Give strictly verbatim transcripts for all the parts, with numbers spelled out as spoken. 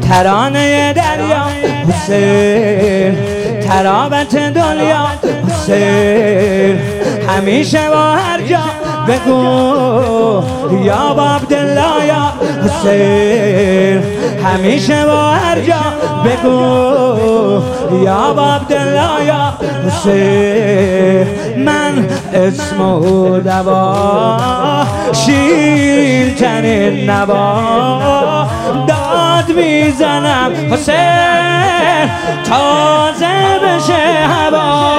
ترانه دریا حسین، ترابت دنیا حسین، همیشه و هر جا بگو یا با عبدالله یا حسین، همیشه و هر جا بگو یا با عبدالله یا حسین. من اسم و دوا شیرین نوا داد میزنم حسین تازه بشه هوا.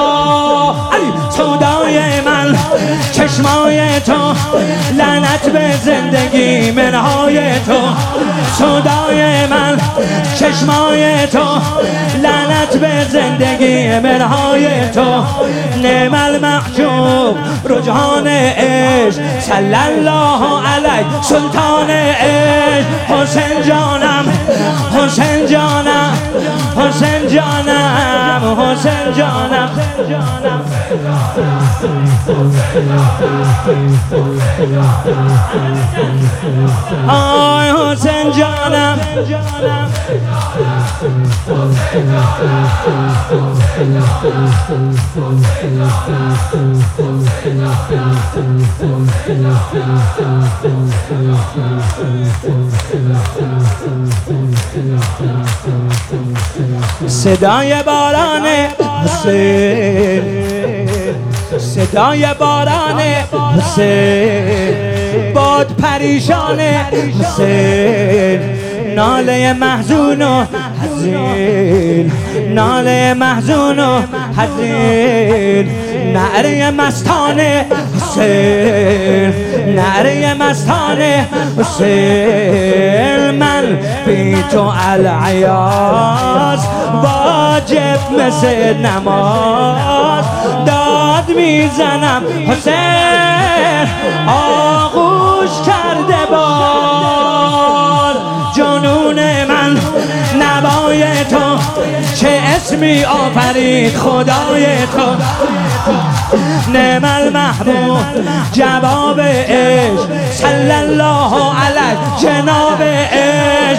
سودای من چشمای تو، لعنت به زندگی منهای تو. سودای من چشمای تو، لعنت به زندگی منهای تو. نعم المحجوب رجحان عشق، صلی الله علیه سلطان عشق. حسین جانم حسین جانم حسین جانم حسین جانم. آی حسین جانم صدای باران حسین، صدای باران حسین، باد پریشان حسین، ناله محزون و حزین، ناله محزون و حزین، نعره مستانه حسین، نعره مستانه حسین. من بی تو العیاز واجب مثل نماز داد میزنم حسین، آغوش کرده بار جنون من نوای تو. چه اسمی آفرید خدای تو، نعم المحبوب جواب عشق، صلی الله علیه جناب عشق.